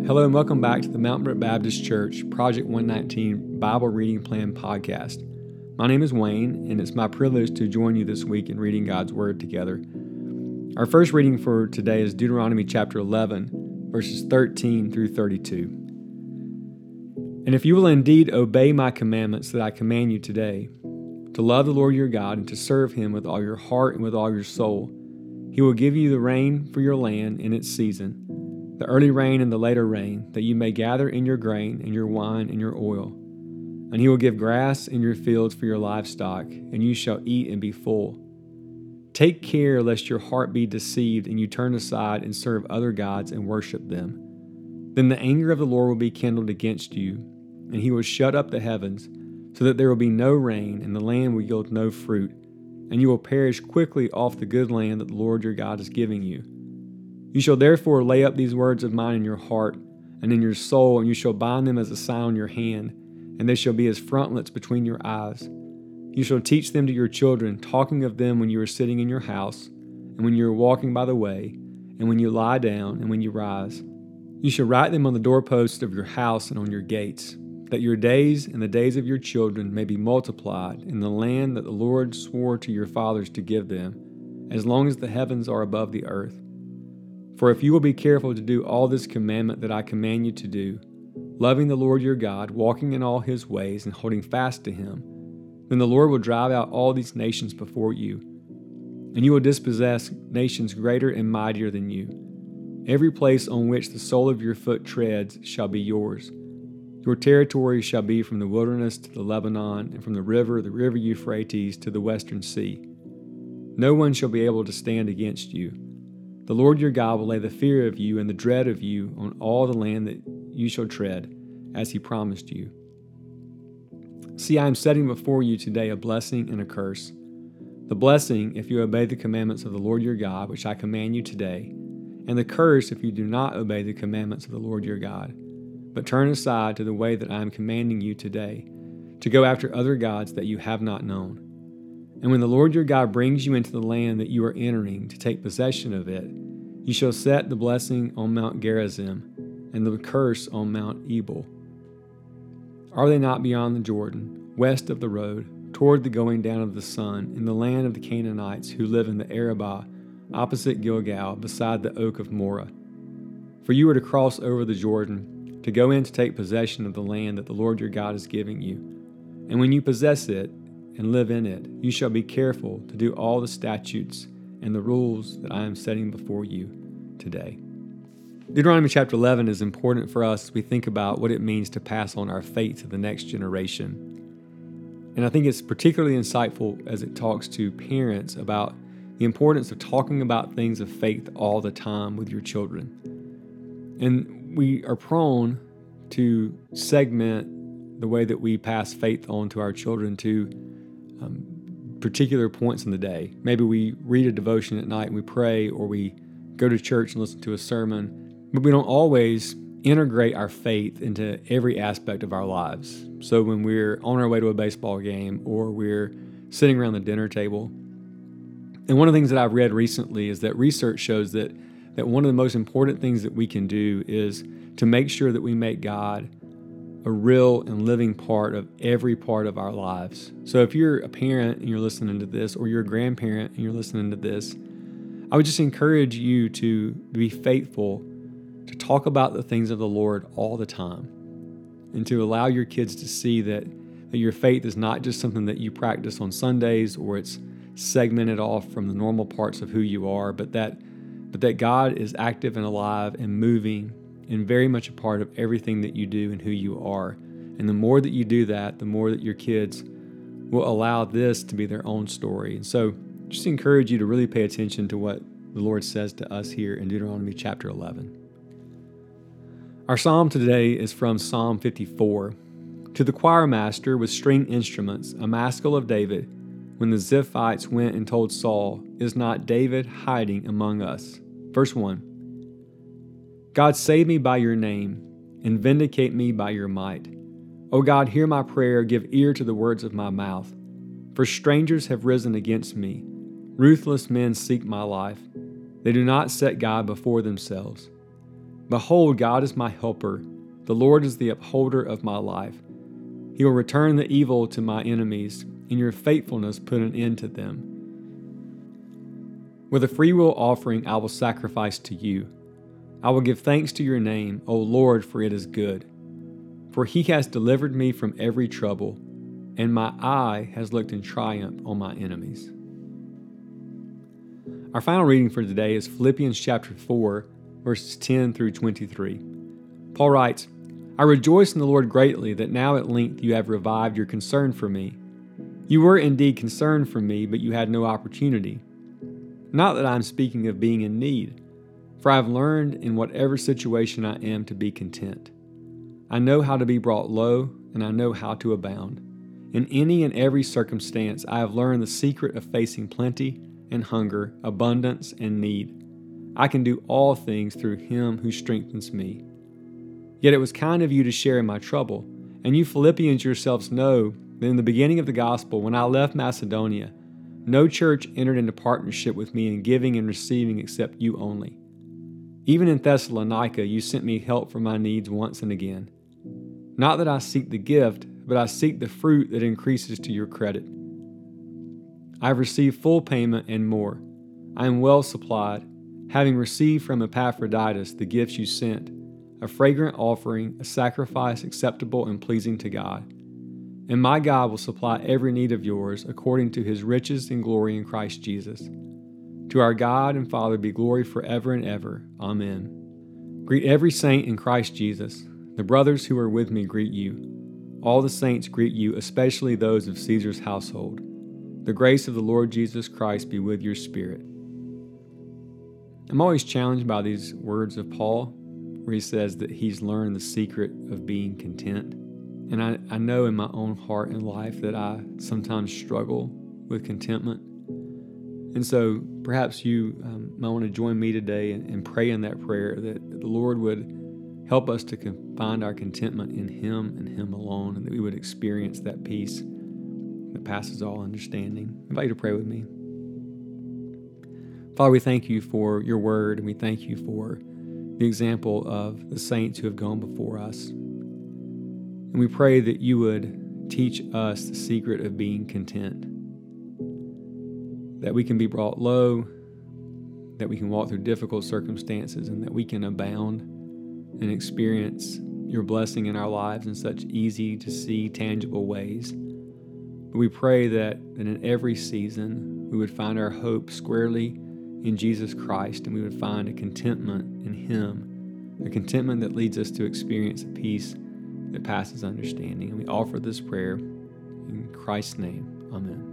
Hello and welcome back to the Mountain Brook Baptist Church Project 119 Bible Reading Plan podcast. My name is Wayne, and it's my privilege to join you this week in reading God's Word together. Our first reading for today is Deuteronomy chapter 11, verses 13 through 32. And if you will indeed obey my commandments that I command you today, to love the Lord your God and to serve him with all your heart and with all your soul, he will give you the rain for your land in its season, the early rain and the later rain, that you may gather in your grain and your wine and your oil. And he will give grass in your fields for your livestock, and you shall eat and be full. Take care lest your heart be deceived and you turn aside and serve other gods and worship them. Then the anger of the Lord will be kindled against you, and he will shut up the heavens, so that there will be no rain, and the land will yield no fruit, and you will perish quickly off the good land that the Lord your God is giving you. You shall therefore lay up these words of mine in your heart and in your soul, and you shall bind them as a sign on your hand, and they shall be as frontlets between your eyes. You shall teach them to your children, talking of them when you are sitting in your house, and when you are walking by the way, and when you lie down, and when you rise. You shall write them on the doorposts of your house and on your gates, that your days and the days of your children may be multiplied in the land that the Lord swore to your fathers to give them, as long as the heavens are above the earth. For if you will be careful to do all this commandment that I command you to do, loving the Lord your God, walking in all his ways, and holding fast to him, then the Lord will drive out all these nations before you, and you will dispossess nations greater and mightier than you. Every place on which the sole of your foot treads shall be yours. Your territory shall be from the wilderness to the Lebanon, and from the river Euphrates, to the western sea. No one shall be able to stand against you. The Lord your God will lay the fear of you and the dread of you on all the land that you shall tread, as he promised you. See, I am setting before you today a blessing and a curse. The blessing, if you obey the commandments of the Lord your God, which I command you today, and the curse, if you do not obey the commandments of the Lord your God, but turn aside to the way that I am commanding you today, to go after other gods that you have not known. And when the Lord your God brings you into the land that you are entering to take possession of it, you shall set the blessing on Mount Gerizim and the curse on Mount Ebal. Are they not beyond the Jordan, west of the road, toward the going down of the sun, in the land of the Canaanites who live in the Arabah, opposite Gilgal, beside the oak of Moreh? For you are to cross over the Jordan, to go in to take possession of the land that the Lord your God is giving you. And when you possess it, and live in it, you shall be careful to do all the statutes and the rules that I am setting before you today. Deuteronomy chapter 11 is important for us as we think about what it means to pass on our faith to the next generation. And I think it's particularly insightful as it talks to parents about the importance of talking about things of faith all the time with your children. And we are prone to segment the way that we pass faith on to our children to particular points in the day. Maybe we read a devotion at night and we pray, or we go to church and listen to a sermon, but we don't always integrate our faith into every aspect of our lives. So when we're on our way to a baseball game, or we're sitting around the dinner table, and one of the things that I've read recently is that research shows that one of the most important things that we can do is to make sure that we make God a real and living part of every part of our lives. So if you're a parent and you're listening to this, or you're a grandparent and you're listening to this, I would just encourage you to be faithful to talk about the things of the Lord all the time, and to allow your kids to see that your faith is not just something that you practice on Sundays, or it's segmented off from the normal parts of who you are, but that God is active and alive and moving and very much a part of everything that you do and who you are. And the more that you do that, the more that your kids will allow this to be their own story. And so just encourage you to really pay attention to what the Lord says to us here in Deuteronomy chapter 11. Our psalm today is from Psalm 54. To the choir master with string instruments, a maskil of David, when the Ziphites went and told Saul, "Is not David hiding among us?" Verse 1. God, save me by your name, and vindicate me by your might. O God, hear my prayer, give ear to the words of my mouth. For strangers have risen against me. Ruthless men seek my life. They do not set God before themselves. Behold, God is my helper. The Lord is the upholder of my life. He will return the evil to my enemies. In your faithfulness put an end to them. With a freewill offering I will sacrifice to you. I will give thanks to your name, O Lord, for it is good. For he has delivered me from every trouble, and my eye has looked in triumph on my enemies. Our final reading for today is Philippians chapter 4, verses 10 through 23. Paul writes, I rejoice in the Lord greatly that now at length you have revived your concern for me. You were indeed concerned for me, but you had no opportunity. Not that I am speaking of being in need, for I have learned in whatever situation I am to be content. I know how to be brought low, and I know how to abound. In any and every circumstance I have learned the secret of facing plenty and hunger, abundance and need. I can do all things through him who strengthens me. Yet it was kind of you to share in my trouble, and you Philippians yourselves know that in the beginning of the gospel, when I left Macedonia, no church entered into partnership with me in giving and receiving except you only. Even in Thessalonica, you sent me help for my needs once and again. Not that I seek the gift, but I seek the fruit that increases to your credit. I have received full payment and more. I am well supplied, having received from Epaphroditus the gifts you sent, a fragrant offering, a sacrifice acceptable and pleasing to God. And my God will supply every need of yours according to his riches and glory in Christ Jesus. To our God and Father be glory forever and ever. Amen. Greet every saint in Christ Jesus. The brothers who are with me greet you. All the saints greet you, especially those of Caesar's household. The grace of the Lord Jesus Christ be with your spirit. I'm always challenged by these words of Paul, where he says that he's learned the secret of being content. And I know in my own heart and life that I sometimes struggle with contentment. And so perhaps you might want to join me today and pray in that prayer that the Lord would help us to find our contentment in him and him alone, and that we would experience that peace that passes all understanding. I invite you to pray with me. Father, we thank you for your word, and we thank you for the example of the saints who have gone before us. And we pray that you would teach us the secret of being content, that we can be brought low, that we can walk through difficult circumstances, and that we can abound and experience your blessing in our lives in such easy to see, tangible ways. But we pray that in every season we would find our hope squarely in Jesus Christ, and we would find a contentment in him, a contentment that leads us to experience a peace that passes understanding. And we offer this prayer in Christ's name. Amen.